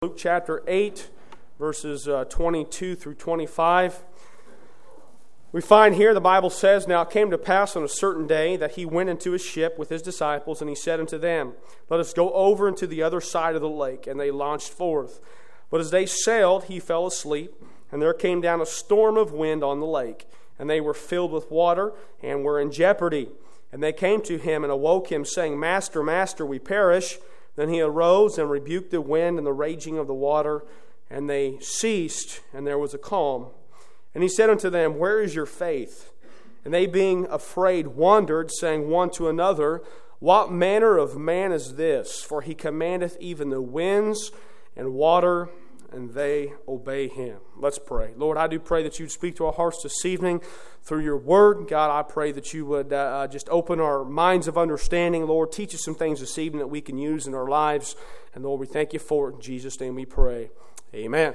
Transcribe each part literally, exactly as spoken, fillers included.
Luke chapter eight, verses uh, twenty-two through twenty-five. We find here, the Bible says, "Now it came to pass on a certain day that he went into a ship with his disciples, and he said unto them, Let us go over into the other side of the lake. And they launched forth. But as they sailed, he fell asleep, and there came down a storm of wind on the lake, and they were filled with water, and were in jeopardy. And they came to him and awoke him, saying, Master, Master, we perish. Then he arose and rebuked the wind and the raging of the water, and they ceased, and there was a calm. And he said unto them, Where is your faith? And they, being afraid, wondered, saying one to another, What manner of man is this? For he commandeth even the winds and water, and they obey him." Let's pray. Lord, I do pray that you'd speak to our hearts this evening through your word. God, I pray that you would uh, just open our minds of understanding. Lord, teach us some things this evening that we can use in our lives. And Lord, we thank you for it. In Jesus' name we pray. Amen.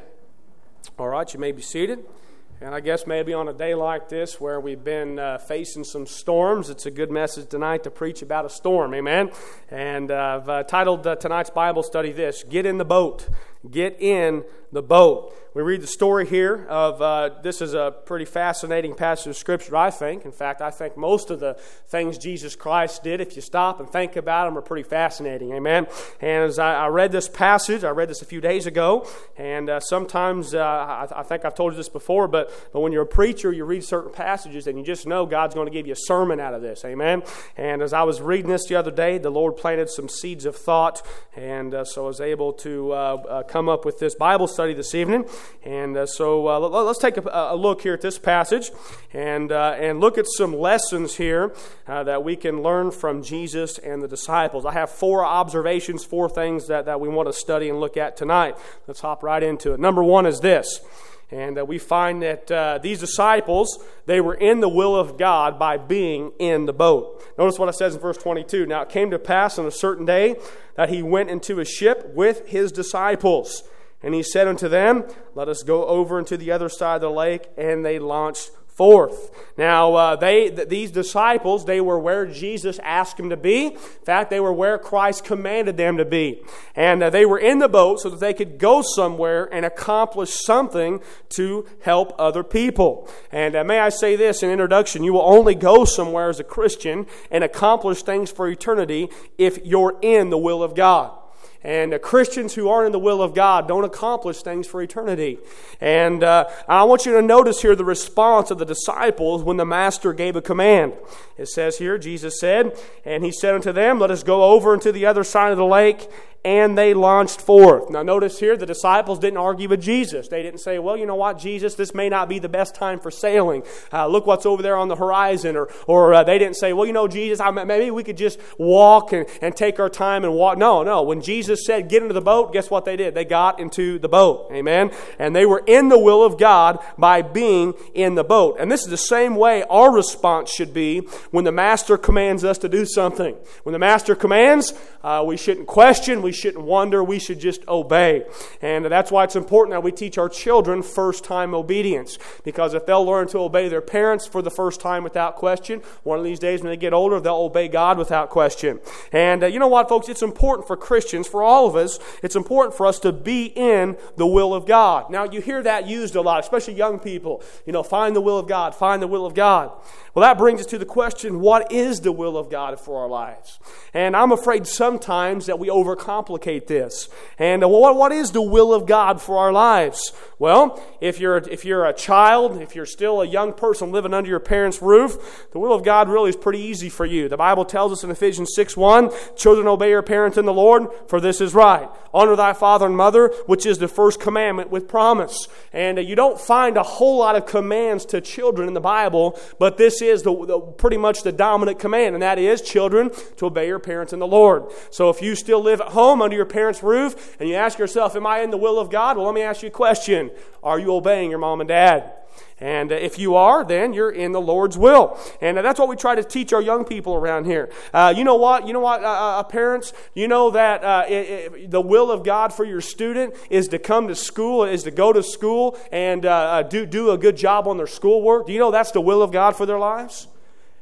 All right, you may be seated. And I guess maybe on a day like this where we've been uh, facing some storms, it's a good message tonight to preach about a storm. Amen. And uh, I've uh, titled uh, tonight's Bible study this, Get in the Boat. Get in the boat. We read the story here of, uh, this is a pretty fascinating passage of Scripture, I think. In fact, I think most of the things Jesus Christ did, if you stop and think about them, are pretty fascinating. Amen. And as I, I read this passage, I read this a few days ago, and uh, sometimes, uh, I, I think I've told you this before, but, but when you're a preacher, you read certain passages, and you just know God's going to give you a sermon out of this. Amen. And as I was reading this the other day, the Lord planted some seeds of thought, and uh, so I was able to uh, uh, come up with this Bible study this evening. And uh, so uh, let's take a, a look here at this passage and uh, and look at some lessons here uh, that we can learn from Jesus and the disciples. I have four observations, four things that, that we want to study and look at tonight. Let's hop right into it. Number one is this. And uh, we find that uh, these disciples, they were in the will of God by being in the boat. Notice what it says in verse twenty-two. "Now it came to pass on a certain day that he went into a ship with his disciples. And he said unto them, Let us go over into the other side of the lake. And they launched forth." Now, uh, they th- these disciples, they were where Jesus asked them to be. In fact, they were where Christ commanded them to be. And uh, they were in the boat so that they could go somewhere and accomplish something to help other people. And uh, may I say this in introduction, you will only go somewhere as a Christian and accomplish things for eternity if you're in the will of God. And uh, Christians who aren't in the will of God don't accomplish things for eternity. And uh, I want you to notice here the response of the disciples when the Master gave a command. It says here, Jesus said, "And he said unto them, Let us go over into the other side of the lake. And they launched forth." Now notice here, the disciples didn't argue with Jesus. They didn't say, well, you know what, Jesus, this may not be the best time for sailing. Uh, look what's over there on the horizon. Or or uh, they didn't say, well, you know, Jesus, I, maybe we could just walk and, and take our time and walk. No, no. When Jesus said, get into the boat, guess what they did? They got into the boat. Amen? And they were in the will of God by being in the boat. And this is the same way our response should be when the Master commands us to do something. When the Master commands, uh, we shouldn't question, we shouldn't wonder, we should just obey. And that's why it's important that we teach our children first-time obedience. Because if they'll learn to obey their parents for the first time without question, one of these days when they get older, they'll obey God without question. And uh, you know what, folks? It's important for Christians, for all of us, it's important for us to be in the will of God. Now, you hear that used a lot, especially young people. You know, find the will of God, find the will of God. Well, that brings us to the question, what is the will of God for our lives? And I'm afraid sometimes that we overcomplicate this. And uh, what, what is the will of God for our lives? Well, if you're, if you're a child, if you're still a young person living under your parents' roof, the will of God really is pretty easy for you. The Bible tells us in Ephesians six one, "Children, obey your parents in the Lord, for this is right. Honor thy father and mother, which is the first commandment with promise." And uh, you don't find a whole lot of commands to children in the Bible, but this is the, the pretty much the dominant command, and that is, children, to obey your parents in the Lord. So if you still live at home under your parents' roof, and you ask yourself, am I in the will of God? Well, let me ask you a question. Are you obeying your mom and dad? And uh, if you are, then you're in the Lord's will. And uh, that's what we try to teach our young people around here. Uh, you know what? You know what, uh, uh, parents? You know that uh, it, it, the will of God for your student is to come to school, is to go to school and uh, do, do a good job on their schoolwork. Do you know that's the will of God for their lives?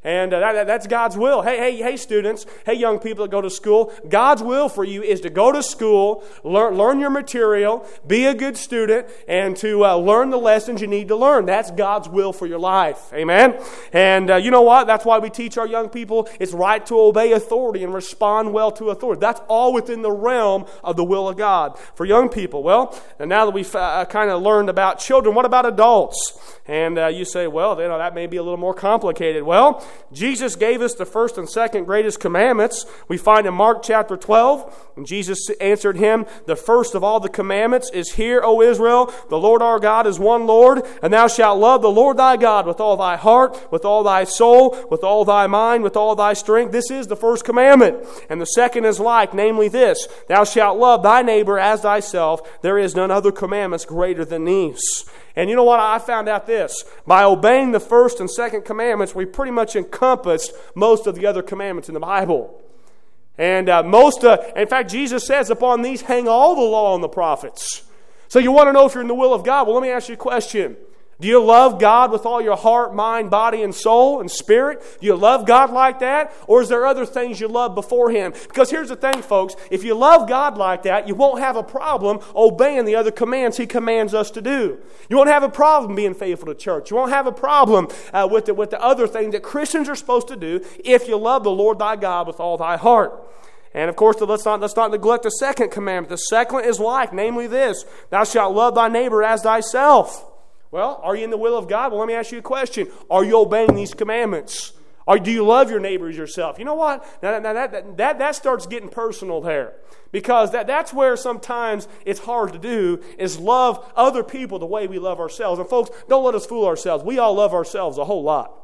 And uh, that, that's God's will. Hey, hey, hey, students. Hey, young people that go to school. God's will for you is to go to school, learn, learn your material, be a good student, and to uh, learn the lessons you need to learn. That's God's will for your life. Amen? And uh, you know what? That's why we teach our young people it's right to obey authority and respond well to authority. That's all within the realm of the will of God for young people. Well, and now that we've uh, kind of learned about children, what about adults? And uh, you say, well, you know, that may be a little more complicated. Well, Jesus gave us the first and second greatest commandments. We find in Mark chapter twelve, and Jesus answered him, the first of all the commandments is, Hear, O Israel, the Lord our God is one Lord, and thou shalt love the Lord thy God with all thy heart, with all thy soul, with all thy mind, with all thy strength. This is the first commandment. And the second is like, namely this, thou shalt love thy neighbor as thyself. There is none other commandments greater than these. And you know what? I found out this. By obeying the first and second commandments, we pretty much encompassed most of the other commandments in the Bible. And uh, most, uh, in fact, Jesus says, upon these hang all the law and the prophets. So you want to know if you're in the will of God? Well, let me ask you a question. Do you love God with all your heart, mind, body, and soul and spirit? Do you love God like that? Or is there other things you love before Him? Because here's the thing, folks. If you love God like that, you won't have a problem obeying the other commands He commands us to do. You won't have a problem being faithful to church. You won't have a problem uh, with, the, with the other things that Christians are supposed to do if you love the Lord thy God with all thy heart. And of course, let's not, let's not neglect the second commandment. The second is like, namely this, thou shalt love thy neighbor as thyself. Well, are you in the will of God? Well, let me ask you a question. Are you obeying these commandments? Or do you love your neighbor as yourself? You know what? Now, now that, that, that, that starts getting personal there. Because that, that's where sometimes it's hard to do, is love other people the way we love ourselves. And folks, don't let us fool ourselves. We all love ourselves a whole lot.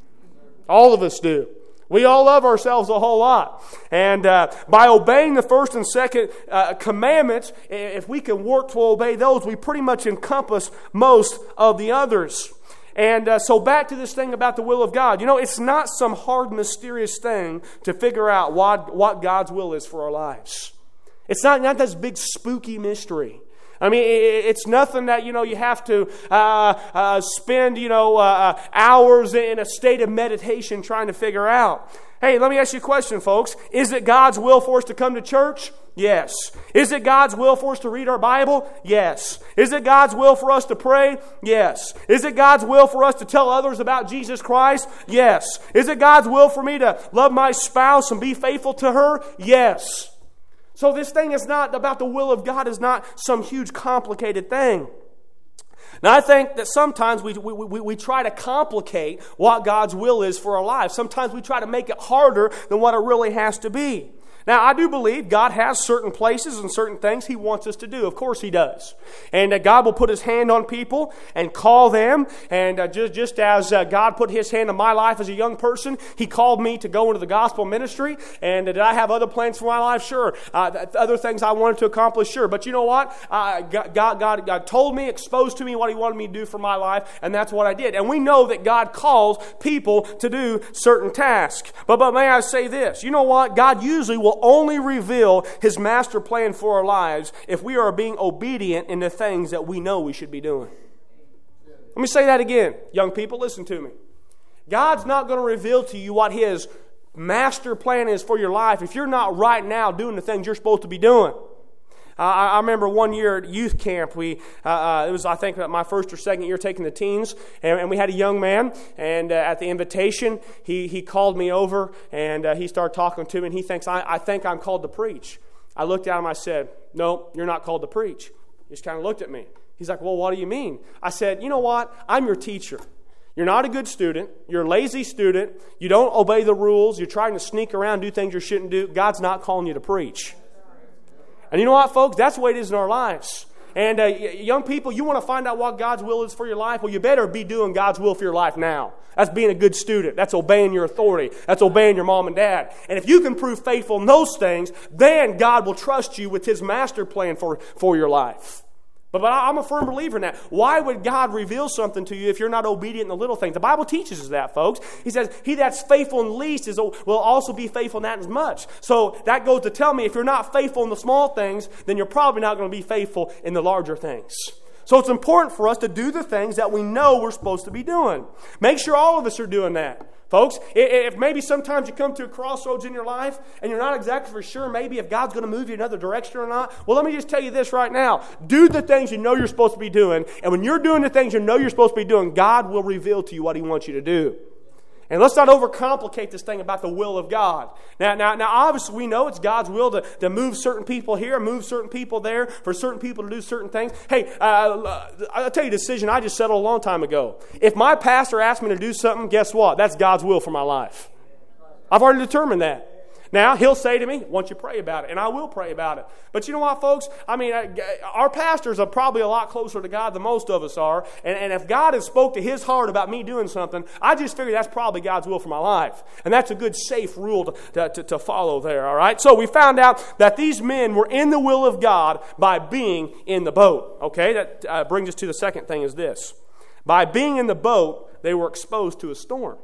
All of us do. We all love ourselves a whole lot. And uh, by obeying the first and second uh, commandments, if we can work to obey those, we pretty much encompass most of the others. And uh, so back to this thing about the will of God. You know, it's not some hard, mysterious thing to figure out what, what God's will is for our lives. It's not, not this big spooky mystery. I mean, it's nothing that, you know, you have to uh, uh, spend, you know, uh, hours in a state of meditation trying to figure out. Hey, let me ask you a question, folks. Is it God's will for us to come to church? Yes. Is it God's will for us to read our Bible? Yes. Is it God's will for us to pray? Yes. Is it God's will for us to tell others about Jesus Christ? Yes. Is it God's will for me to love my spouse and be faithful to her? Yes. So this thing is not about the will of God, is not some huge complicated thing. Now I think that sometimes we, we, we, we try to complicate what God's will is for our lives. Sometimes we try to make it harder than what it really has to be. Now, I do believe God has certain places and certain things He wants us to do. Of course He does. And uh, God will put His hand on people and call them. And uh, just, just as uh, God put His hand on my life as a young person, He called me to go into the gospel ministry. And uh, did I have other plans for my life? Sure. Uh, other things I wanted to accomplish? Sure. But you know what? Uh, God, God, God told me, exposed to me what He wanted me to do for my life, and that's what I did. And we know that God calls people to do certain tasks. But, but may I say this? You know what? God usually will only reveal His master plan for our lives if we are being obedient in the things that we know we should be doing. Let me say that again. Young people, listen to me. God's not going to reveal to you what His master plan is for your life if you're not right now doing the things you're supposed to be doing. Uh, I, I remember one year at youth camp, we uh, uh, it was, I think, my first or second year taking the teens, and, and we had a young man, and uh, at the invitation, he, he called me over, and uh, he started talking to me, and he thinks, I, I think I'm called to preach. I looked at him, I said, no, you're not called to preach. He just kind of looked at me. He's like, well, what do you mean? I said, you know what? I'm your teacher. You're not a good student. You're a lazy student. You don't obey the rules. You're trying to sneak around, do things you shouldn't do. God's not calling you to preach. And you know what, folks? That's the way it is in our lives. And uh, young people, you want to find out what God's will is for your life? Well, you better be doing God's will for your life now. That's being a good student. That's obeying your authority. That's obeying your mom and dad. And if you can prove faithful in those things, then God will trust you with His master plan for, for your life. But, but I'm a firm believer in that. Why would God reveal something to you if you're not obedient in the little things? The Bible teaches us that, folks. He says, he that's faithful in least is, will also be faithful in that as much. So that goes to tell me if you're not faithful in the small things, then you're probably not going to be faithful in the larger things. So it's important for us to do the things that we know we're supposed to be doing. Make sure all of us are doing that. Folks, if maybe sometimes you come to a crossroads in your life and you're not exactly for sure maybe if God's going to move you another direction or not, well, let me just tell you this right now. Do the things you know you're supposed to be doing, and when you're doing the things you know you're supposed to be doing, God will reveal to you what He wants you to do. And let's not overcomplicate this thing about the will of God. Now, now, now obviously we know it's God's will to, to move certain people here, move certain people there, for certain people to do certain things. Hey, uh, I'll tell you a decision I just settled a long time ago. If my pastor asked me to do something, guess what? That's God's will for my life. I've already determined that. Now, he'll say to me, won't you pray about it? And I will pray about it. But you know what, folks? I mean, our pastors are probably a lot closer to God than most of us are. And, and if God has spoke to His heart about me doing something, I just figure that's probably God's will for my life. And that's a good, safe rule to, to, to follow there, all right? So we found out that these men were in the will of God by being in the boat. Okay, that uh, brings us to the second thing is this. By being in the boat, they were exposed to a storm.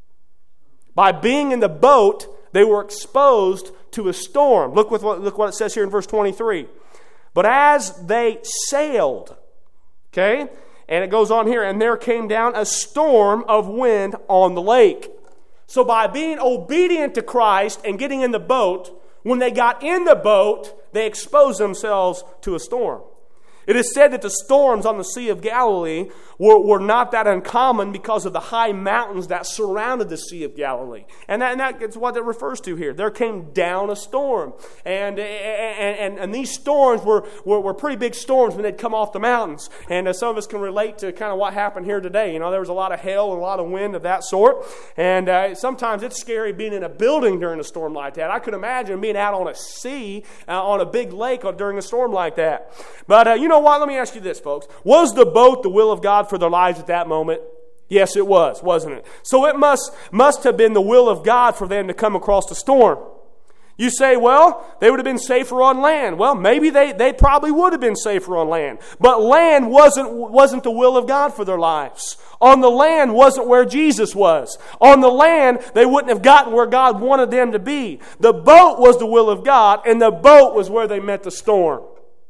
By being in the boat, they were exposed to a storm. Look, with what, look what it says here in verse twenty-three. But as they sailed, okay, and it goes on here, and there came down a storm of wind on the lake. So by being obedient to Christ and getting in the boat, when they got in the boat, they exposed themselves to a storm. It is said that the storms on the Sea of Galilee were, were not that uncommon because of the high mountains that surrounded the Sea of Galilee. And, that, and that's what it refers to here. There came down a storm. And, and, and, and these storms were, were, were pretty big storms when they'd come off the mountains. And uh, some of us can relate to kind of what happened here today. You know, there was a lot of hail and a lot of wind of that sort. And uh, sometimes it's scary being in a building during a storm like that. I could imagine being out on a sea, uh, on a big lake during a storm like that. But uh, you know what? Let me ask you this, folks. Was the boat the will of God for their lives at that moment? Yes, it was, wasn't it? So it must, must have been the will of God for them to come across the storm. You say, well, they would have been safer on land. Well, maybe they, they probably would have been safer on land. But land wasn't, wasn't the will of God for their lives. On the land wasn't where Jesus was. On the land, they wouldn't have gotten where God wanted them to be. The boat was the will of God, and the boat was where they met the storm.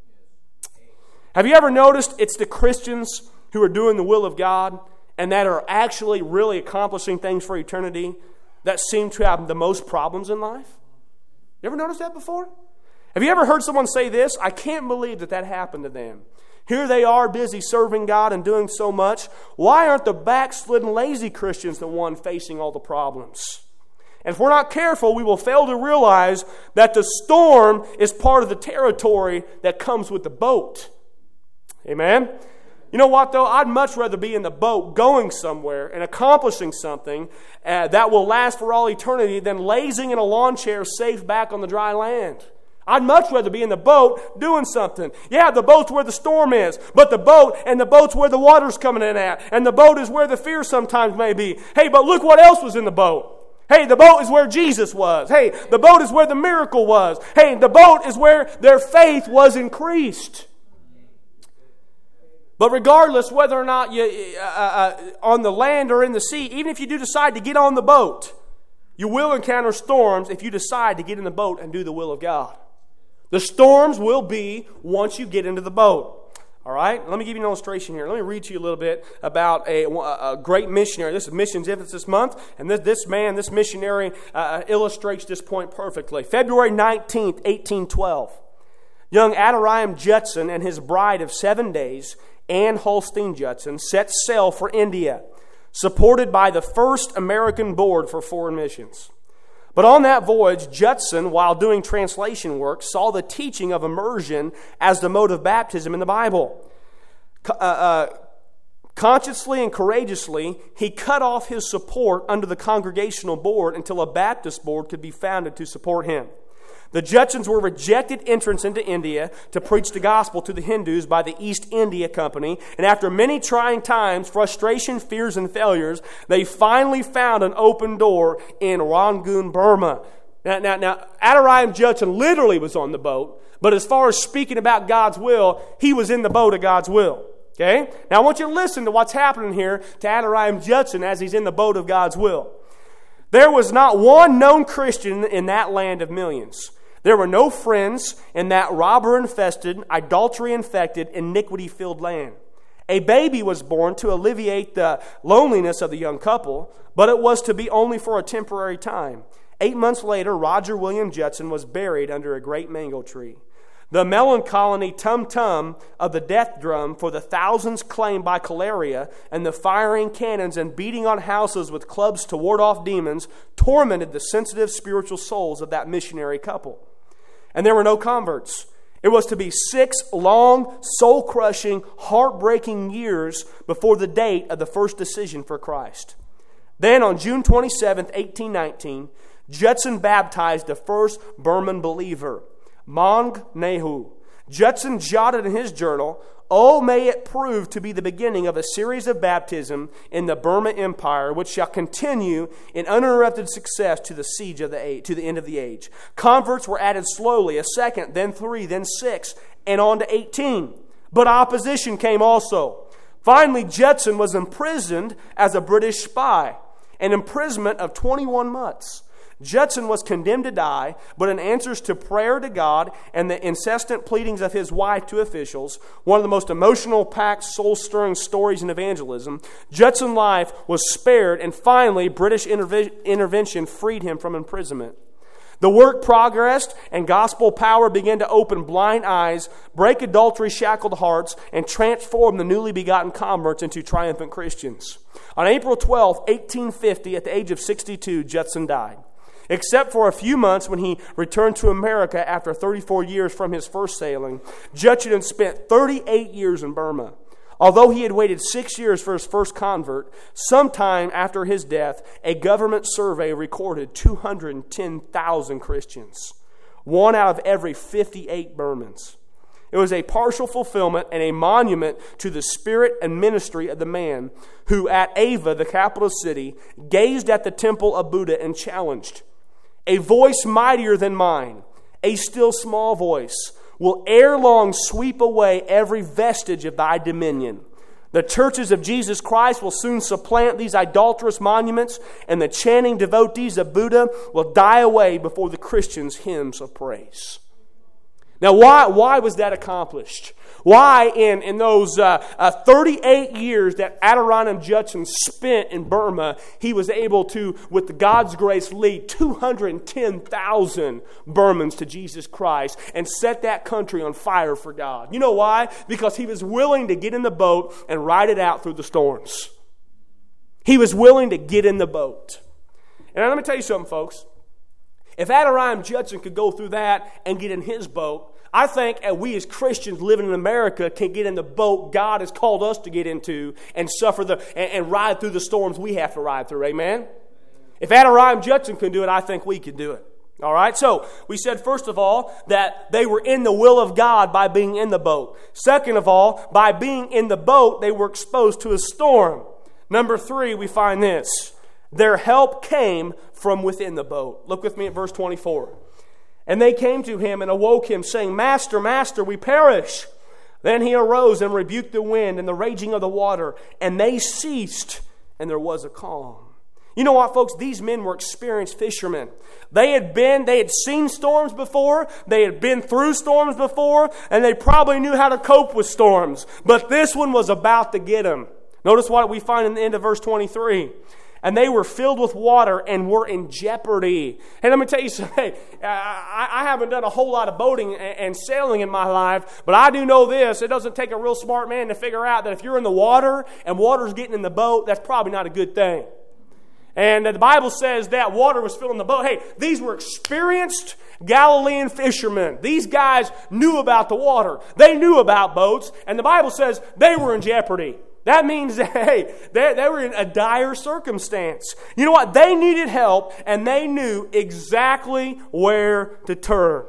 Have you ever noticed it's the Christians who are doing the will of God and that are actually really accomplishing things for eternity that seem to have the most problems in life? You ever noticed that before? Have you ever heard someone say this? I can't believe that that happened to them. Here they are busy serving God and doing so much. Why aren't the backslidden, lazy Christians the one facing all the problems? And if we're not careful, we will fail to realize that the storm is part of the territory that comes with the boat. Amen? You know what, though? I'd much rather be in the boat going somewhere and accomplishing something uh, that will last for all eternity than lazing in a lawn chair safe back on the dry land. I'd much rather be in the boat doing something. Yeah, the boat's where the storm is, but the boat and the boat's where the water's coming in at, and the boat is where the fear sometimes may be. Hey, but look what else was in the boat. Hey, the boat is where Jesus was. Hey, the boat is where the miracle was. Hey, the boat is where their faith was increased. But regardless whether or not you uh, uh, on the land or in the sea, even if you do decide to get on the boat, you will encounter storms if you decide to get in the boat and do the will of God. The storms will be once you get into the boat. All right? Let me give you an illustration here. Let me read to you a little bit about a, a great missionary. This is Missions Emphasis Month, and this, this man, this missionary, uh, illustrates this point perfectly. February nineteenth, eighteen twelve. Young Adoniram Judson and his bride of seven days, Ann Holstein Judson, set sail for India, supported by the First American Board for Foreign Missions. But on that voyage, Judson, while doing translation work, saw the teaching of immersion as the mode of baptism in the Bible. Uh, uh, consciously and courageously, he cut off his support under the Congregational Board until a Baptist board could be founded to support him. The Judsons were rejected entrants into India to preach the gospel to the Hindus by the East India Company, and after many trying times, frustration, fears, and failures, they finally found an open door in Rangoon, Burma. Now, now, now Adoniram Judson literally was on the boat, but as far as speaking about God's will, he was in the boat of God's will. Okay? Now I want you to listen to what's happening here to Adoniram Judson as he's in the boat of God's will. There was not one known Christian in that land of millions. There were no friends in that robber-infested, idolatry-infected, iniquity-filled land. A baby was born to alleviate the loneliness of the young couple, but it was to be only for a temporary time. Eight months later, Roger William Judson was buried under a great mango tree. The melancholy tum-tum of the death drum for the thousands claimed by cholera and the firing cannons and beating on houses with clubs to ward off demons tormented the sensitive spiritual souls of that missionary couple. And there were no converts. It was to be six long, soul-crushing, heartbreaking years before the date of the first decision for Christ. Then on June twenty-seventh, eighteen nineteen, Judson baptized the first Burman believer, Maung Naeho. Judson jotted in his journal, "Oh, may it prove to be the beginning of a series of baptism in the Burma Empire, which shall continue in uninterrupted success to the siege of the age, to the end of the age." Converts were added slowly, a second, then three, then six, and on to eighteen. But opposition came also. Finally, Judson was imprisoned as a British spy, an imprisonment of twenty-one months. Judson was condemned to die, but in answers to prayer to God and the incessant pleadings of his wife to officials, one of the most emotional-packed, soul-stirring stories in evangelism, Judson's life was spared, and finally British interve- intervention freed him from imprisonment. The work progressed, and gospel power began to open blind eyes, break adultery-shackled hearts, and transform the newly begotten converts into triumphant Christians. On April twelfth, eighteen fifty, at the age of sixty-two, Judson died. Except for a few months when he returned to America after thirty-four years from his first sailing, Judson spent thirty-eight years in Burma. Although he had waited six years for his first convert, sometime after his death, a government survey recorded two hundred ten thousand Christians, one out of every fifty-eight Burmans. It was a partial fulfillment and a monument to the spirit and ministry of the man who at Ava, the capital city, gazed at the temple of Buddha and challenged, "A voice mightier than mine, a still small voice, will ere long sweep away every vestige of thy dominion. The churches of Jesus Christ will soon supplant these idolatrous monuments, and the chanting devotees of Buddha will die away before the Christians' hymns of praise." Now, why, why was that accomplished? Why, in, in those uh, uh, thirty-eight years that Adoniram Judson spent in Burma, he was able to, with God's grace, lead two hundred ten thousand Burmans to Jesus Christ and set that country on fire for God? You know why? Because he was willing to get in the boat and ride it out through the storms. He was willing to get in the boat. And let me tell you something, folks. If Adoniram Judson could go through that and get in his boat, I think we as Christians living in America can get in the boat God has called us to get into and suffer the and, and ride through the storms we have to ride through. Amen? If Adoniram Judson can do it, I think we can do it. All right? So we said, first of all, that they were in the will of God by being in the boat. Second of all, by being in the boat, they were exposed to a storm. Number three, we find this. Their help came from within the boat. Look with me at verse twenty-four. "And they came to him and awoke him, saying, Master, Master, we perish. Then he arose and rebuked the wind and the raging of the water, and they ceased, and there was a calm." You know what, folks? These men were experienced fishermen. They had been, they had seen storms before, they had been through storms before, and they probably knew how to cope with storms. But this one was about to get them. Notice what we find in the end of verse twenty-three. "And they were filled with water and were in jeopardy." Hey, let me tell you something. I, I haven't done a whole lot of boating and sailing in my life, but I do know this. It doesn't take a real smart man to figure out that if you're in the water and water's getting in the boat, that's probably not a good thing. And the Bible says that water was filling the boat. Hey, these were experienced Galilean fishermen. These guys knew about the water. They knew about boats. And the Bible says they were in jeopardy. That means that, hey, they, they were in a dire circumstance. You know what? They needed help, and they knew exactly where to turn.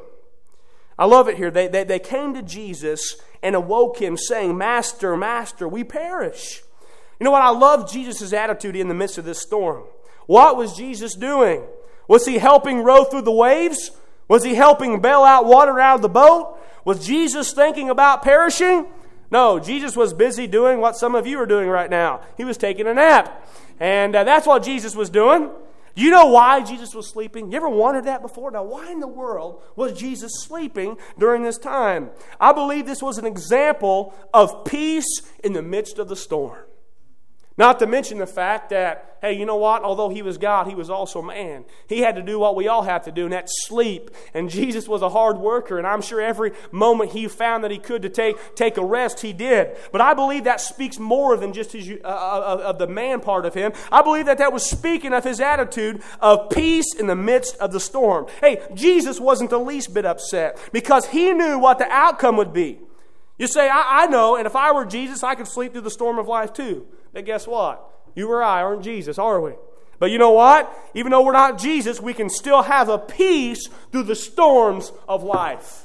I love it here. They, they, they came to Jesus and awoke him, saying, Master, Master, we perish. You know what? I love Jesus' attitude in the midst of this storm. What was Jesus doing? Was he helping row through the waves? Was he helping bail out water out of the boat? Was Jesus thinking about perishing? No, Jesus was busy doing what some of you are doing right now. He was taking a nap. And uh, that's what Jesus was doing. Do you know why Jesus was sleeping? You ever wondered that before? Now, why in the world was Jesus sleeping during this time? I believe this was an example of peace in the midst of the storm. Not to mention the fact that, hey, you know what? Although He was God, He was also man. He had to do what we all have to do, and that's sleep. And Jesus was a hard worker, and I'm sure every moment He found that He could to take, take a rest, He did. But I believe that speaks more than just his, uh, of, of the man part of Him. I believe that that was speaking of His attitude of peace in the midst of the storm. Hey, Jesus wasn't the least bit upset because He knew what the outcome would be. You say, I, I know, and if I were Jesus, I could sleep through the storm of life too. But guess what? You or I aren't Jesus, are we? But you know what? Even though we're not Jesus, we can still have a peace through the storms of life.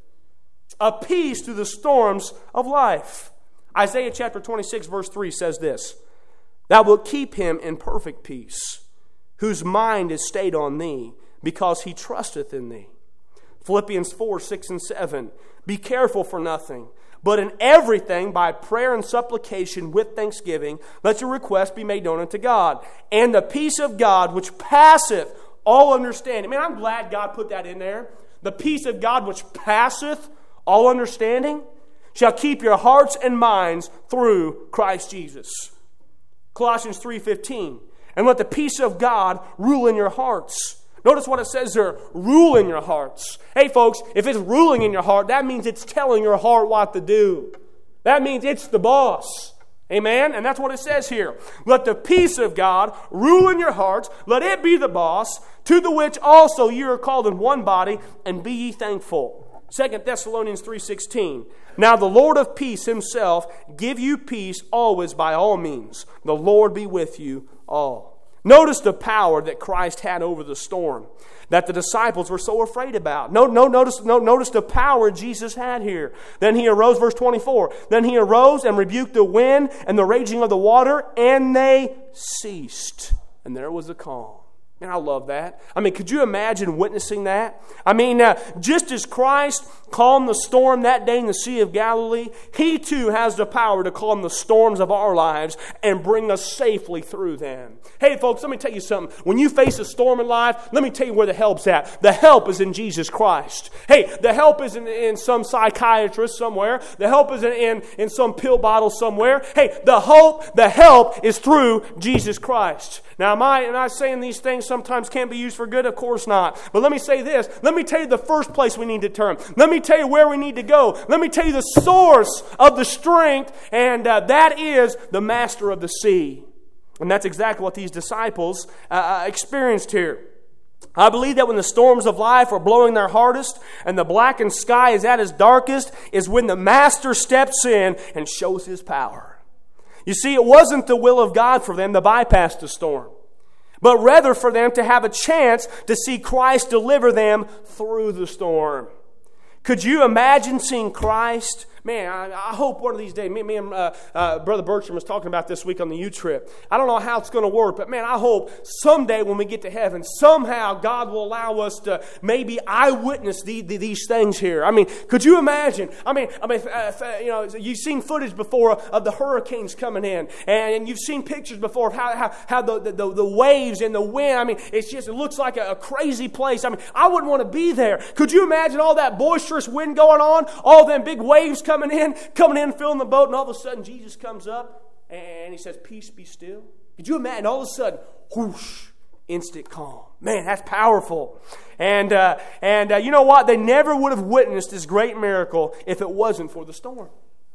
A peace through the storms of life. Isaiah chapter twenty-six verse three says this, Thou wilt keep him in perfect peace, whose mind is stayed on Thee, because he trusteth in Thee. Philippians four, six and seven, Be careful for nothing, but in everything, by prayer and supplication with thanksgiving, let your requests be made known unto God. And the peace of God, which passeth all understanding. Man, I'm glad God put that in there. The peace of God, which passeth all understanding, shall keep your hearts and minds through Christ Jesus. Colossians three fifteen. And let the peace of God rule in your hearts. Notice what it says there, rule in your hearts. Hey folks, if it's ruling in your heart, that means it's telling your heart what to do. That means it's the boss. Amen? And that's what it says here. Let the peace of God rule in your hearts. Let it be the boss, to the which also you are called in one body, and be ye thankful. Second Thessalonians three sixteen. Now the Lord of peace Himself give you peace always by all means. The Lord be with you all. Notice the power that Christ had over the storm that the disciples were so afraid about. No, no, notice, no, notice the power Jesus had here. Then He arose, verse twenty-four. Then He arose and rebuked the wind and the raging of the water, and they ceased. And there was a calm. Man, I love that. I mean, could you imagine witnessing that? I mean, uh, just as Christ calmed the storm that day in the Sea of Galilee, He too has the power to calm the storms of our lives and bring us safely through them. Hey, folks, let me tell you something. When you face a storm in life, let me tell you where the help's at. The help is in Jesus Christ. Hey, the help isn't in some psychiatrist somewhere. The help isn't in, in some pill bottle somewhere. Hey, the hope, the help is through Jesus Christ. Now, am I, am I saying these things sometimes can't be used for good? Of course not. But let me say this. Let me tell you the first place we need to turn. Let me tell you where we need to go. Let me tell you the source of the strength, and uh, that is the master of the sea. And that's exactly what these disciples uh, experienced here. I believe that when the storms of life are blowing their hardest and the blackened sky is at its darkest is when the master steps in and shows His power. You see, it wasn't the will of God for them to bypass the storm, but rather for them to have a chance to see Christ deliver them through the storm. Could you imagine seeing Christ? Man, I, I hope one of these days, me, me and uh, uh, Brother Bertram was talking about this week on the youth trip. I don't know how it's going to work, but man, I hope someday when we get to heaven, somehow God will allow us to maybe eyewitness the, the, these things here. I mean, could you imagine? I mean, I mean, uh, you know, you've seen footage before of the hurricanes coming in, and, and you've seen pictures before of how how, how the, the, the waves and the wind. I mean, it's just it looks like a, a crazy place. I mean, I wouldn't want to be there. Could you imagine all that boisterous wind going on, all them big waves coming? Coming in, coming in, filling the boat, and all of a sudden Jesus comes up and He says, "Peace, be still." Could you imagine? All of a sudden, whoosh, instant calm. Man, that's powerful. And uh, and uh, you know what? They never would have witnessed this great miracle if it wasn't for the storm.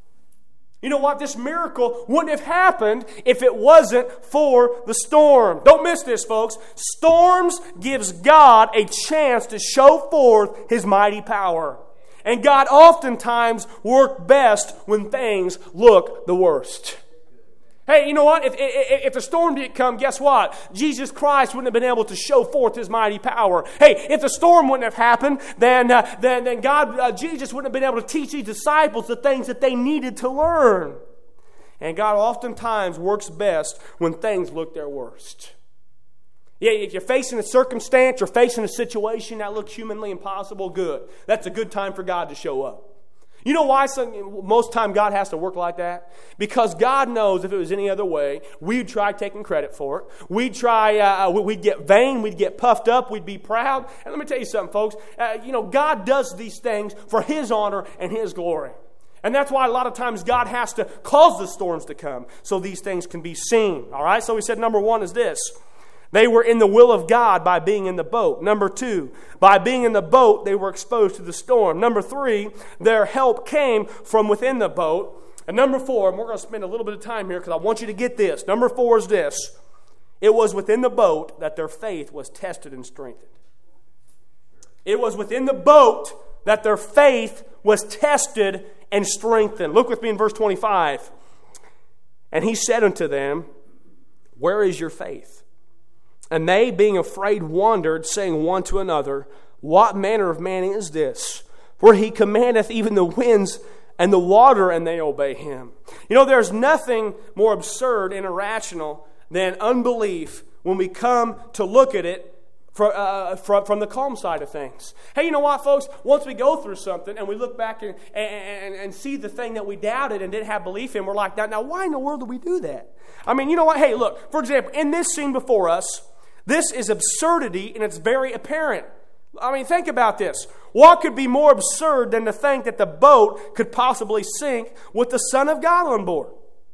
You know what? This miracle wouldn't have happened if it wasn't for the storm. Don't miss this, folks. Storms gives God a chance to show forth His mighty power. And God oftentimes works best when things look the worst. Hey, you know what? If, if, if the storm didn't come, guess what? Jesus Christ wouldn't have been able to show forth His mighty power. Hey, if the storm wouldn't have happened, then uh, then, then God, uh, Jesus wouldn't have been able to teach these disciples the things that they needed to learn. And God oftentimes works best when things look their worst. Yeah, if you're facing a circumstance, you're facing a situation that looks humanly impossible, good. That's a good time for God to show up. You know why some, most time God has to work like that? Because God knows if it was any other way, we'd try taking credit for it. We'd try, uh, we'd get vain, we'd get puffed up, we'd be proud. And let me tell you something, folks. Uh, you know, God does these things for His honor and His glory. And that's why a lot of times God has to cause the storms to come so these things can be seen. All right? So we said number one is this. They were in the will of God by being in the boat. Number two, by being in the boat, they were exposed to the storm. Number three, their help came from within the boat. And number four, and we're going to spend a little bit of time here because I want you to get this. Number four is this. It was within the boat that their faith was tested and strengthened. It was within the boat that their faith was tested and strengthened. Look with me in verse twenty-five. And he said unto them, where is your faith? And they, being afraid, wondered, saying one to another, what manner of man is this? For he commandeth even the winds and the water, and they obey him. You know, there's nothing more absurd and irrational than unbelief when we come to look at it for, uh, from, from the calm side of things. Hey, you know what, folks? Once we go through something and we look back and, and, and see the thing that we doubted and didn't have belief in, we're like, now, now, why in the world do we do that? I mean, you know what? Hey, look, for example, in this scene before us, this is absurdity, and it's very apparent. I mean, think about this. What could be more absurd than to think that the boat could possibly sink with the Son of God on board?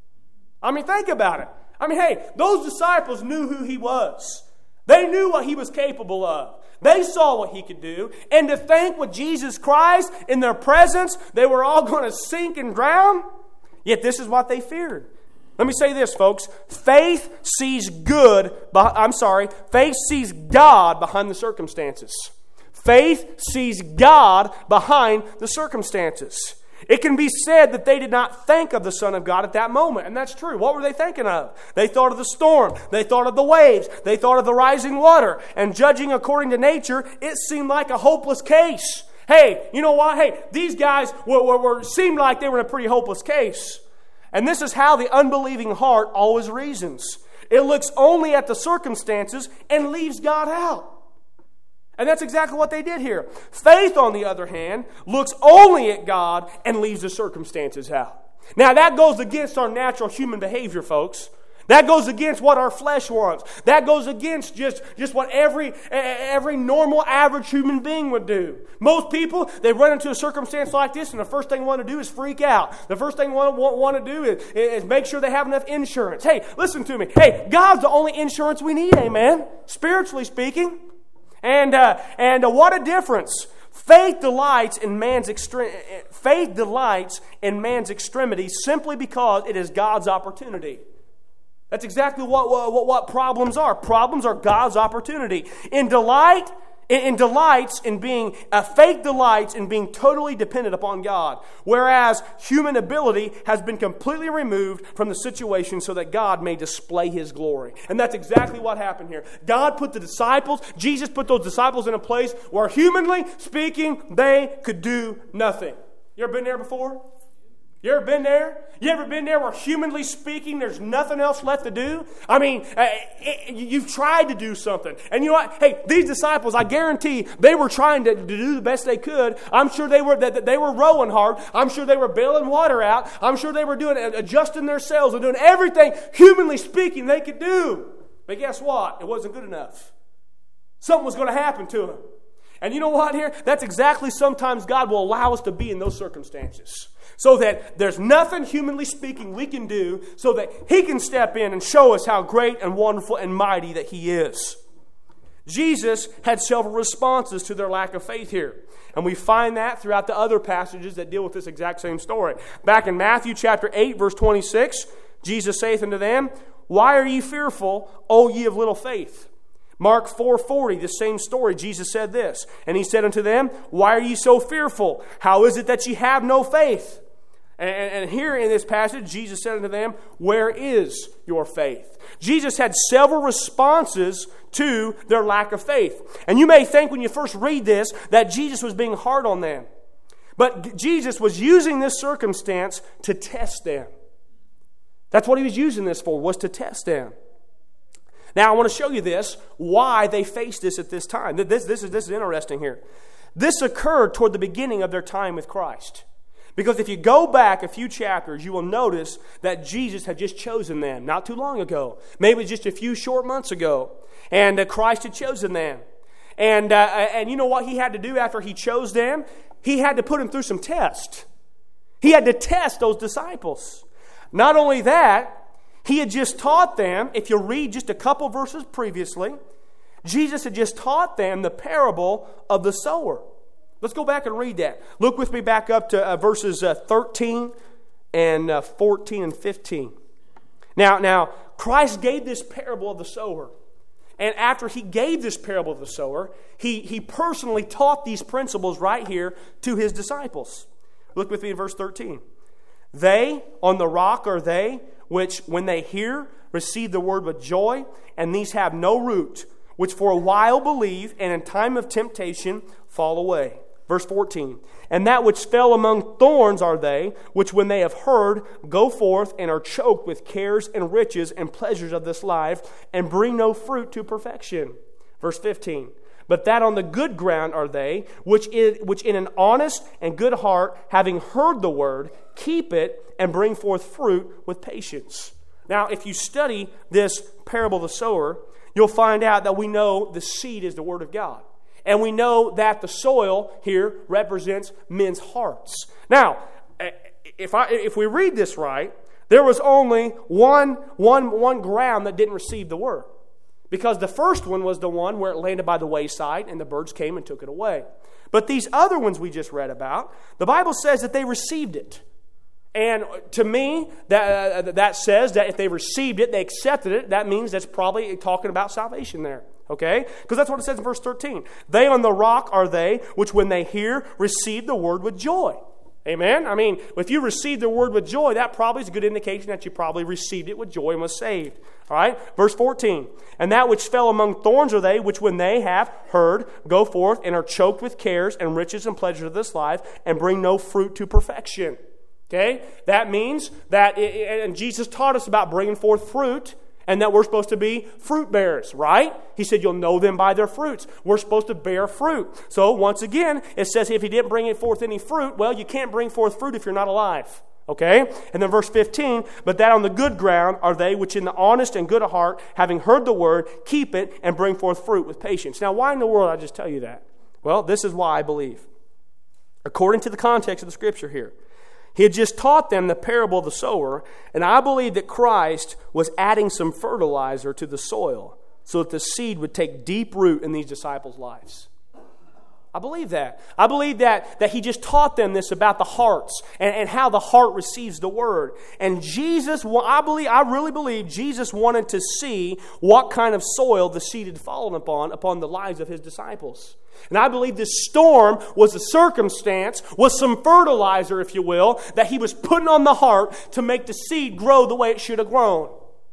I mean, think about it. I mean, hey, those disciples knew who He was. They knew what He was capable of. They saw what He could do. And to think with Jesus Christ in their presence, they were all going to sink and drown? Yet this is what they feared. Let me say this, folks. Faith sees good, I'm sorry, faith sees God behind the circumstances. Faith sees God behind the circumstances. It can be said that they did not think of the Son of God at that moment, and that's true. What were they thinking of? They thought of the storm. They thought of the waves. They thought of the rising water. And judging according to nature, it seemed like a hopeless case. Hey, you know what? Hey, these guys were, were, were seemed like they were in a pretty hopeless case. And this is how the unbelieving heart always reasons. It looks only at the circumstances and leaves God out. And that's exactly what they did here. Faith, on the other hand, looks only at God and leaves the circumstances out. Now, that goes against our natural human behavior, folks. That goes against what our flesh wants. That goes against just, just what every, every normal, average human being would do. Most people, they run into a circumstance like this, and the first thing they want to do is freak out. The first thing they want, want, want to do is, is make sure they have enough insurance. Hey, listen to me. Hey, God's the only insurance we need, amen? Spiritually speaking. And, uh, and uh, what a difference. Faith delights in man's extre- faith delights in man's extremities simply because it is God's opportunity. That's exactly what, what, what problems are. Problems are God's opportunity. In delight, in, in delights in being, uh, faith delights in being totally dependent upon God. Whereas human ability has been completely removed from the situation so that God may display His glory. And that's exactly what happened here. God put the disciples, Jesus put those disciples in a place where humanly speaking, they could do nothing. You ever been there before? You ever been there? You ever been there where, humanly speaking, there's nothing else left to do? I mean, uh, it, you've tried to do something. And you know what? Hey, these disciples, I guarantee they were trying to, to do the best they could. I'm sure they were that they were rowing hard. I'm sure they were bailing water out. I'm sure they were doing adjusting their sails and doing everything, humanly speaking, they could do. But guess what? It wasn't good enough. Something was going to happen to them. And you know what here? That's exactly sometimes God will allow us to be in those circumstances. So that there's nothing, humanly speaking, we can do so that He can step in and show us how great and wonderful and mighty that He is. Jesus had several responses to their lack of faith here. And we find that throughout the other passages that deal with this exact same story. Back in Matthew chapter eight, verse twenty-six, Jesus saith unto them, why are ye fearful, O ye of little faith? Mark four forty, the same story, Jesus said this. And He said unto them, why are ye so fearful? How is it that ye have no faith? And, and here in this passage, Jesus said unto them, where is your faith? Jesus had several responses to their lack of faith. And you may think when you first read this that Jesus was being hard on them. But Jesus was using this circumstance to test them. That's what He was using this for, was to test them. Now, I want to show you this, why they faced this at this time. This, this, is, this is interesting here. This occurred toward the beginning of their time with Christ. Because if you go back a few chapters, you will notice that Jesus had just chosen them not too long ago. Maybe just a few short months ago. And uh, Christ had chosen them. And, uh, and you know what he had to do after he chose them? He had to put them through some tests. He had to test those disciples. Not only that, he had just taught them, if you read just a couple verses previously, Jesus had just taught them the parable of the sower. Let's go back and read that. Look with me back up to uh, verses uh, thirteen and uh, fourteen and fifteen. Now, now, Christ gave this parable of the sower. And after he gave this parable of the sower, he, he personally taught these principles right here to his disciples. Look with me in verse thirteen. They on the rock are they which, when they hear, receive the word with joy, and these have no root, which for a while believe, and in time of temptation fall away. Verse fourteen, and that which fell among thorns are they, which when they have heard, go forth and are choked with cares and riches and pleasures of this life, and bring no fruit to perfection. Verse fifteen, but that on the good ground are they, which in, which in an honest and good heart, having heard the word, keep it and bring forth fruit with patience. Now, if you study this parable of the sower, you'll find out that we know the seed is the word of God. And we know that the soil here represents men's hearts. Now, if I if we read this right, there was only one, one, one ground that didn't receive the word. Because the first one was the one where it landed by the wayside and the birds came and took it away. But these other ones we just read about, the Bible says that they received it. And to me, that, uh, that says that if they received it, they accepted it, that means that's probably talking about salvation there. Okay? Because that's what it says in verse thirteen. They on the rock are they, which when they hear, receive the word with joy. Amen? I mean, if you received the word with joy, that probably is a good indication that you probably received it with joy and was saved. All right? Verse fourteen. And that which fell among thorns are they, which when they have heard, go forth and are choked with cares and riches and pleasures of this life, and bring no fruit to perfection. Okay? That means that, it, and Jesus taught us about bringing forth fruit, and that we're supposed to be fruit bearers, right? He said, you'll know them by their fruits. We're supposed to bear fruit. So, once again, it says if he didn't bring forth any fruit, well, you can't bring forth fruit if you're not alive. Okay? And then verse fifteen, but that on the good ground are they which in the honest and good heart, having heard the word, keep it and bring forth fruit with patience. Now, why in the world did I just tell you that? Well, this is why I believe. According to the context of the scripture here, he had just taught them the parable of the sower, and I believe that Christ was adding some fertilizer to the soil so that the seed would take deep root in these disciples' lives. I believe that. I believe that, that he just taught them this about the hearts and, and how the heart receives the word. And Jesus, I believe, I really believe Jesus wanted to see what kind of soil the seed had fallen upon, upon the lives of his disciples. And I believe this storm was a circumstance, was some fertilizer, if you will, that he was putting on the heart to make the seed grow the way it should have grown.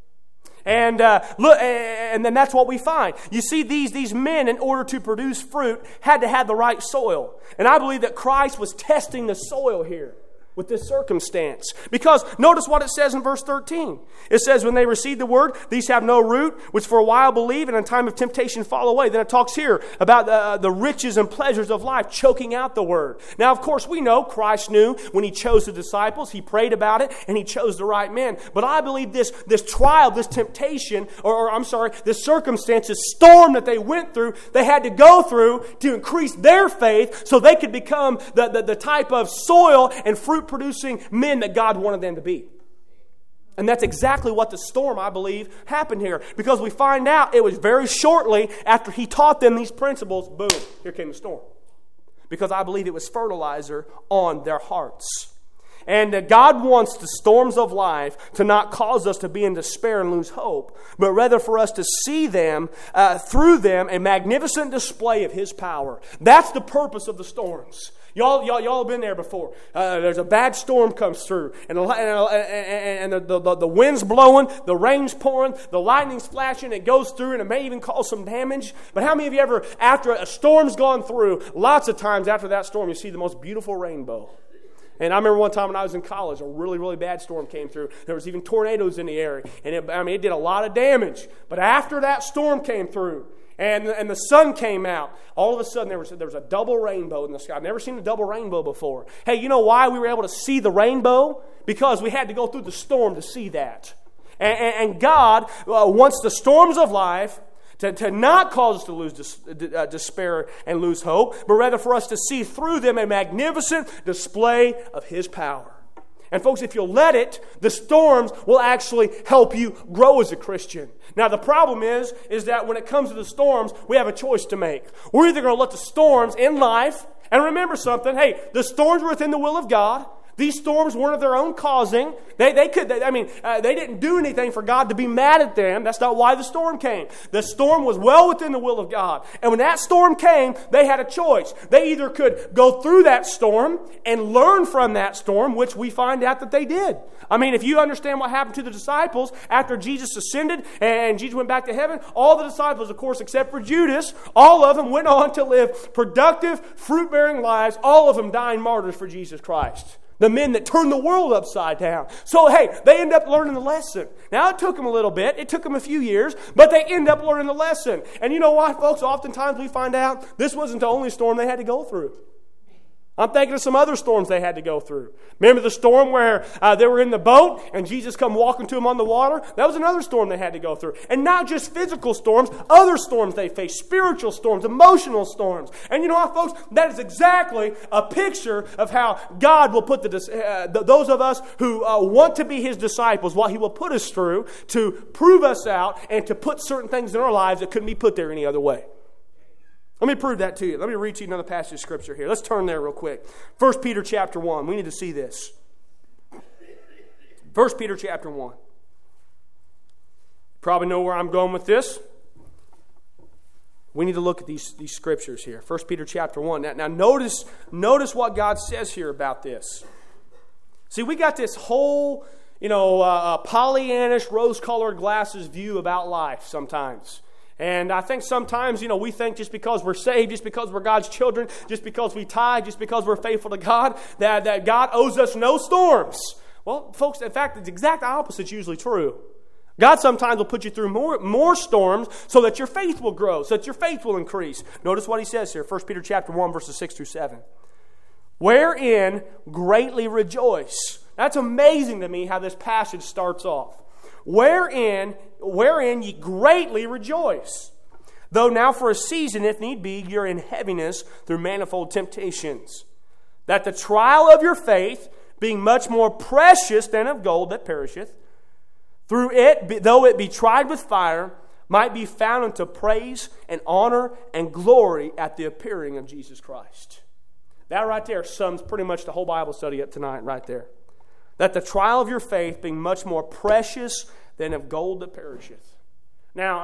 And uh, look, and then that's what we find. You see, these, these men, in order to produce fruit, had to have the right soil. And I believe that Christ was testing the soil here with this circumstance. Because notice what it says in verse thirteen. It says, when they receive the word, these have no root, which for a while believe, and in time of temptation fall away. Then it talks here about uh, the riches and pleasures of life, choking out the word. Now, of course, we know Christ knew when he chose the disciples, he prayed about it, and he chose the right men. But I believe this, this trial, this temptation, or, or I'm sorry, this circumstance, this storm that they went through, they had to go through to increase their faith so they could become the, the, the type of soil and fruit producing men that God wanted them to be. And that's exactly what the storm, I believe, happened here. Because we find out it was very shortly after he taught them these principles, boom, here came the storm. Because I believe it was fertilizer on their hearts. And uh, God wants the storms of life to not cause us to be in despair and lose hope, but rather for us to see them, uh, through them, a magnificent display of His power. That's the purpose of the storms. Y'all, y'all, y'all have been there before. Uh, there's a bad storm comes through, and the, and, and the, the, the wind's blowing, the rain's pouring, the lightning's flashing, it goes through, and it may even cause some damage. But how many of you ever, after a storm's gone through, lots of times after that storm, you see the most beautiful rainbow? And I remember one time when I was in college, a really, really bad storm came through. There was even tornadoes in the area, and it, I mean, it did a lot of damage. But after that storm came through, and, and the sun came out. All of a sudden, there was, there was a double rainbow in the sky. I've never seen a double rainbow before. Hey, you know why we were able to see the rainbow? Because we had to go through the storm to see that. And, and, and God uh, wants the storms of life to, to not cause us to lose dis, uh, despair and lose hope, but rather for us to see through them a magnificent display of His power. And folks, if you'll let it, the storms will actually help you grow as a Christian. Now, the problem is, is that when it comes to the storms, we have a choice to make. We're either going to let the storms in life, and remember something, hey, the storms were within the will of God. These storms weren't of their own causing. They, they could, they, I mean, uh, they didn't do anything for God to be mad at them. That's not why the storm came. The storm was well within the will of God. And when that storm came, they had a choice. They either could go through that storm and learn from that storm, which we find out that they did. I mean, if you understand what happened to the disciples after Jesus ascended and Jesus went back to heaven, all the disciples, of course, except for Judas, all of them went on to live productive, fruit-bearing lives, all of them dying martyrs for Jesus Christ. The men that turned the world upside down. So, hey, they end up learning the lesson. Now, it took them a little bit. It took them a few years. But they end up learning the lesson. And you know what, folks? Oftentimes we find out this wasn't the only storm they had to go through. I'm thinking of some other storms they had to go through. Remember the storm where uh, they were in the boat and Jesus come walking to them on the water? That was another storm they had to go through. And not just physical storms, other storms they faced, spiritual storms, emotional storms. And you know what, folks? That is exactly a picture of how God will put the, uh, the those of us who uh, want to be His disciples, what He will put us through to prove us out and to put certain things in our lives that couldn't be put there any other way. Let me prove that to you. Let me read to you another passage of Scripture here. Let's turn there real quick. First Peter chapter one. We need to see this. First Peter chapter one. Probably know where I'm going with this. We need to look at these, these Scriptures here. First Peter chapter one. Now, now notice, notice what God says here about this. See, we got this whole, you know, uh, Pollyannish, rose-colored glasses view about life sometimes. And I think sometimes, you know, we think just because we're saved, just because we're God's children, just because we tithe, just because we're faithful to God, that, that God owes us no storms. Well, folks, in fact, the exact opposite is usually true. God sometimes will put you through more, more storms so that your faith will grow, so that your faith will increase. Notice what he says here, First Peter chapter one, verses six through seven. Wherein greatly rejoice. That's amazing to me how this passage starts off. Wherein, wherein ye greatly rejoice, though now for a season, if need be, you're in heaviness through manifold temptations, that the trial of your faith, being much more precious than of gold that perisheth, through it, though it be tried with fire, might be found unto praise and honor and glory at the appearing of Jesus Christ. That right there sums pretty much the whole Bible study up tonight, right there. That the trial of your faith being much more precious than of gold that perisheth. Now,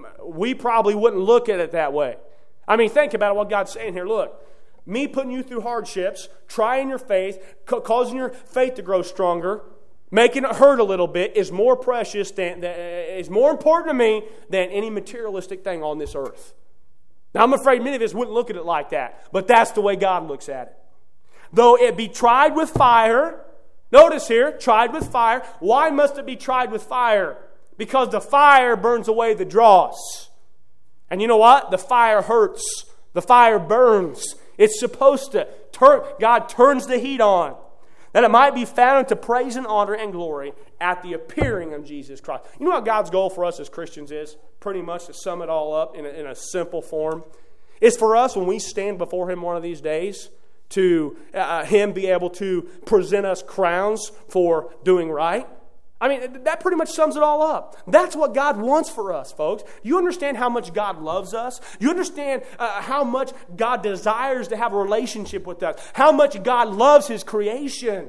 we probably wouldn't look at it that way. I mean, think about what God's saying here. Look, me putting you through hardships, trying your faith, causing your faith to grow stronger, making it hurt a little bit is more precious than, is more important to me than any materialistic thing on this earth. Now, I'm afraid many of us wouldn't look at it like that, but that's the way God looks at it. Though it be tried with fire. Notice here, tried with fire. Why must it be tried with fire? Because the fire burns away the dross. And you know what? The fire hurts. The fire burns. It's supposed to. Turn, God turns the heat on. That it might be found to praise and honor and glory at the appearing of Jesus Christ. You know what God's goal for us as Christians is? Pretty much to sum it all up in a, in a simple form. It's for us when we stand before Him one of these days to uh, Him be able to present us crowns for doing right. I mean, that pretty much sums it all up. That's what God wants for us, folks. You understand how much God loves us? You understand uh, how much God desires to have a relationship with us? How much God loves His creation?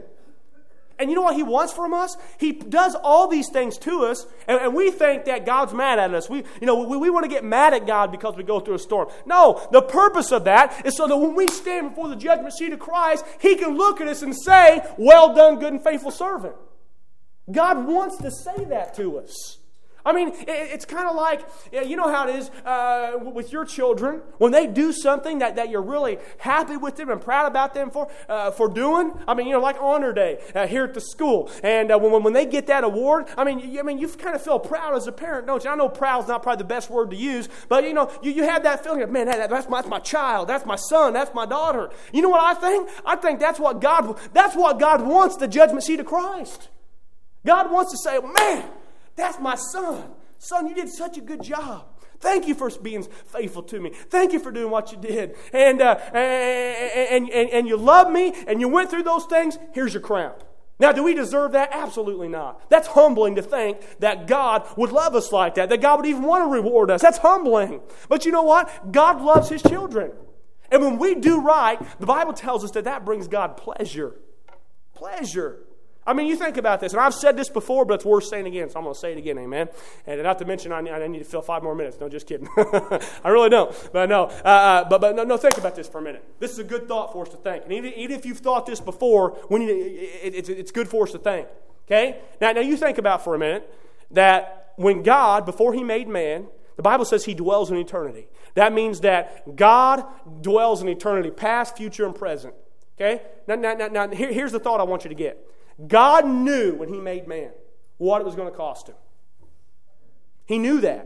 And you know what He wants from us? He does all these things to us, and, and we think that God's mad at us. We, you know, we, we want to get mad at God because we go through a storm. No, the purpose of that is so that when we stand before the judgment seat of Christ, He can look at us and say, "Well done, good and faithful servant." God wants to say that to us. I mean, it's kind of like, you know how it is uh, with your children. When they do something that, that you're really happy with them and proud about them for uh, for doing. I mean, you know, like honor day uh, here at the school. And uh, when, when they get that award, I mean, you, I mean, you kind of feel proud as a parent, don't you? I know proud is not probably the best word to use, but, you know, you, you have that feeling of, man, that, that's, my, that's my child, that's my son, that's my daughter. You know what I think? I think that's what God, that's what God wants, the judgment seat of Christ. God wants to say, man, that's my son. Son, you did such a good job. Thank you for being faithful to me. Thank you for doing what you did. And, uh, and, and, and you love me, and you went through those things. Here's your crown. Now, do we deserve that? Absolutely not. That's humbling to think that God would love us like that, that God would even want to reward us. That's humbling. But you know what? God loves His children. And when we do right, the Bible tells us that that brings God pleasure. Pleasure. I mean, you think about this, and I've said this before, but it's worth saying again, so I'm going to say it again, amen? And not to mention, I need, I need to fill five more minutes. No, just kidding. I really don't. But no, uh, but, but no, no, think about this for a minute. This is a good thought for us to think. And even, even if you've thought this before, we need to, it, it's, it's good for us to think. Okay? Now, now, you think about for a minute that when God, before He made man, the Bible says He dwells in eternity. That means that God dwells in eternity, past, future, and present. Okay? Now, now, now, now here, here's the thought I want you to get. God knew when He made man what it was going to cost Him. He knew that.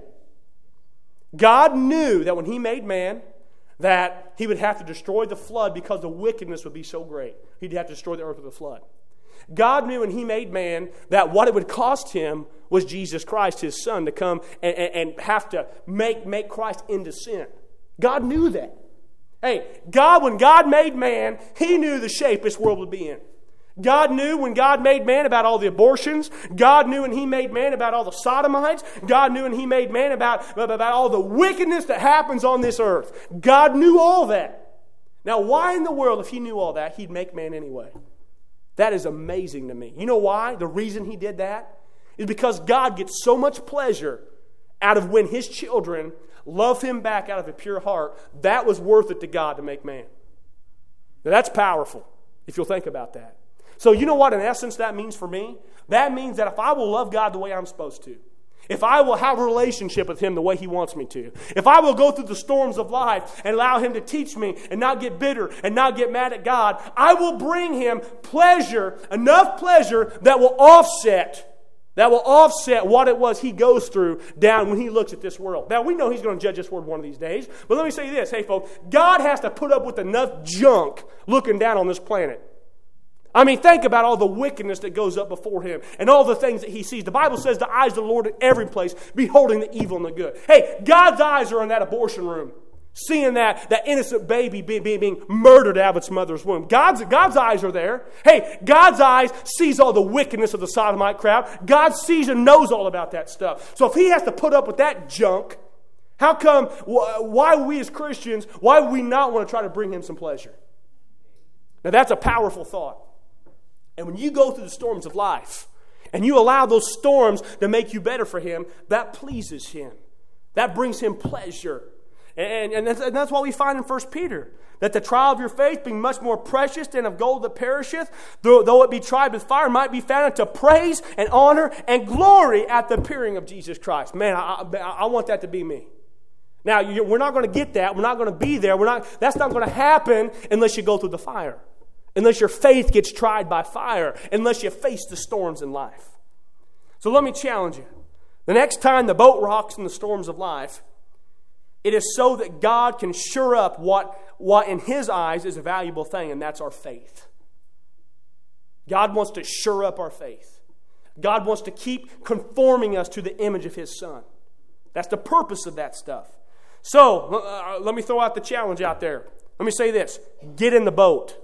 God knew that when He made man that He would have to destroy the flood because the wickedness would be so great. He'd have to destroy the earth with a flood. God knew when He made man that what it would cost Him was Jesus Christ, His Son, to come and, and, and have to make, make Christ into sin. God knew that. Hey, God, when God made man, He knew the shape this world would be in. God knew when God made man about all the abortions. God knew when He made man about all the sodomites. God knew when He made man about, about all the wickedness that happens on this earth. God knew all that. Now, why in the world, if He knew all that, He'd make man anyway? That is amazing to me. You know why? The reason He did that is because God gets so much pleasure out of when His children love Him back out of a pure heart. That was worth it to God to make man. Now, that's powerful, if you'll think about that. So you know what in essence that means for me? That means that if I will love God the way I'm supposed to, if I will have a relationship with Him the way He wants me to, if I will go through the storms of life and allow Him to teach me and not get bitter and not get mad at God, I will bring Him pleasure, enough pleasure that will offset, that will offset what it was He goes through down when He looks at this world. Now we know He's going to judge this world one of these days, but let me say this, hey folks, God has to put up with enough junk looking down on this planet. I mean, think about all the wickedness that goes up before Him and all the things that He sees. The Bible says the eyes of the Lord in every place, beholding the evil and the good. Hey, God's eyes are in that abortion room, seeing that, that innocent baby being, being, being murdered out of its mother's womb. God's, God's eyes are there. Hey, God's eyes sees all the wickedness of the sodomite crowd. God sees and knows all about that stuff. So if He has to put up with that junk, how come, why we as Christians, why would we not want to try to bring Him some pleasure? Now that's a powerful thought. And when you go through the storms of life and you allow those storms to make you better for Him, that pleases Him. That brings Him pleasure. And, and, that's, and that's what we find in First Peter. That the trial of your faith, being much more precious than of gold that perisheth, though, though it be tried with fire, might be found unto praise and honor and glory at the appearing of Jesus Christ. Man, I, I, I want that to be me. Now, you, we're not going to get that. We're not going to be there. We're not. That's not going to happen unless you go through the fire. Unless your faith gets tried by fire. Unless you face the storms in life. So let me challenge you. The next time the boat rocks in the storms of life, it is so that God can shore up what, what in His eyes is a valuable thing, and that's our faith. God wants to shore up our faith. God wants to keep conforming us to the image of His Son. That's the purpose of that stuff. So, uh, let me throw out the challenge out there. Let me say this. Get in the boat.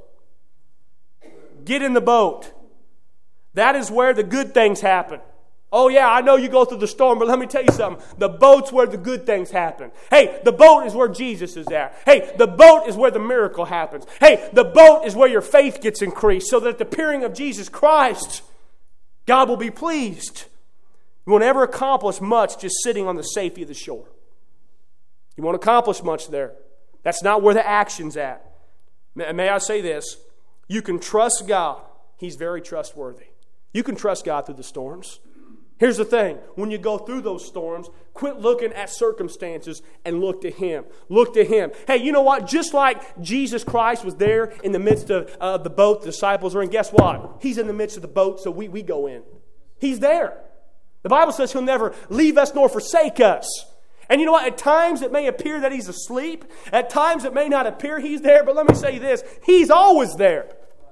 Get in the boat. That is where the good things happen. Oh yeah, I know you go through the storm, but let me tell you something. The boat's where the good things happen. Hey, the boat is where Jesus is at. Hey, the boat is where the miracle happens. Hey, the boat is where your faith gets increased so that at the appearing of Jesus Christ, God will be pleased. You won't ever accomplish much just sitting on the safety of the shore. You won't accomplish much there. That's not where the action's at. May I say this? You can trust God. He's very trustworthy. You can trust God through the storms. Here's the thing. When you go through those storms, quit looking at circumstances and look to Him. Look to Him. Hey, you know what? Just like Jesus Christ was there in the midst of uh, the boat the disciples are in, guess what? He's in the midst of the boat, so we, we go in. He's there. The Bible says He'll never leave us nor forsake us. And you know what? At times it may appear that He's asleep. At times it may not appear He's there. But let me say this. He's always there.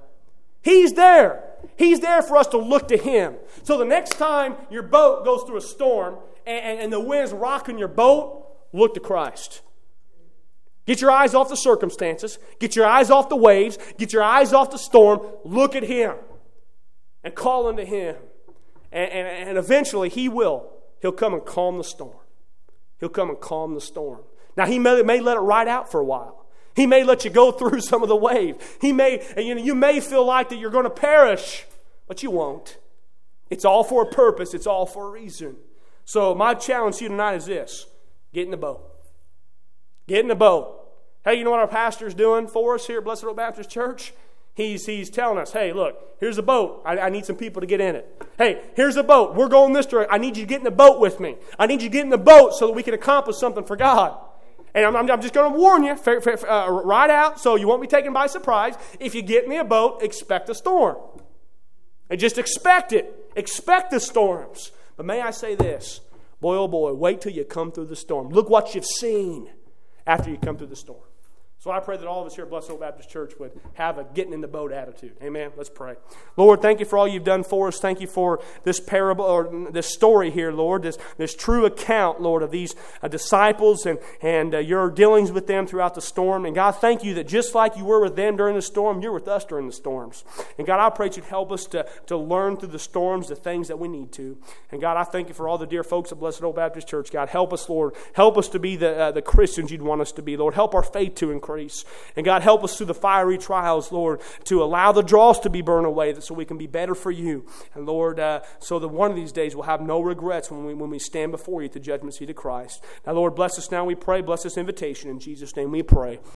He's there. He's there for us to look to Him. So the next time your boat goes through a storm and, and, and the wind's rocking your boat, look to Christ. Get your eyes off the circumstances. Get your eyes off the waves. Get your eyes off the storm. Look at Him. And call unto Him. And, and, and eventually He will. He'll come and calm the storm. He'll come and calm the storm. Now He may, may let it ride out for a while. He may let you go through some of the wave. He may, you know, you may feel like that you're going to perish, but you won't. It's all for a purpose. It's all for a reason. So my challenge to you tonight is this. Get in the boat. Get in the boat. Hey, you know what our pastor's doing for us here at Blessed Hope Baptist Church? He's, he's telling us, hey, look, here's a boat. I, I need some people to get in it. Hey, here's a boat. We're going this direction. I need you to get in the boat with me. I need you to get in the boat so that we can accomplish something for God. And I'm, I'm just going to warn you, uh, right out, so you won't be taken by surprise. If you get in a boat, expect a storm. And just expect it. Expect the storms. But may I say this, boy, oh boy, wait till you come through the storm. Look what you've seen after you come through the storm. So I pray that all of us here at Blessed Hope Baptist Church would have a getting in the boat attitude. Amen. Let's pray. Lord, thank you for all you've done for us. Thank you for this parable or this story here, Lord, this, this true account, Lord, of these uh, disciples and, and uh, your dealings with them throughout the storm. And God, thank you that just like you were with them during the storm, you're with us during the storms. And God, I pray that you'd help us to, to learn through the storms the things that we need to. And God, I thank you for all the dear folks at Blessed Hope Baptist Church. God, help us, Lord. Help us to be the, uh, the Christians you'd want us to be, Lord. Help our faith to increase. And God, help us through the fiery trials, Lord, to allow the dross to be burned away so we can be better for you. And Lord, uh, so that one of these days we'll have no regrets when we, when we stand before you at the judgment seat of Christ. Now, Lord, bless us now, we pray. Bless this invitation. In Jesus' name we pray.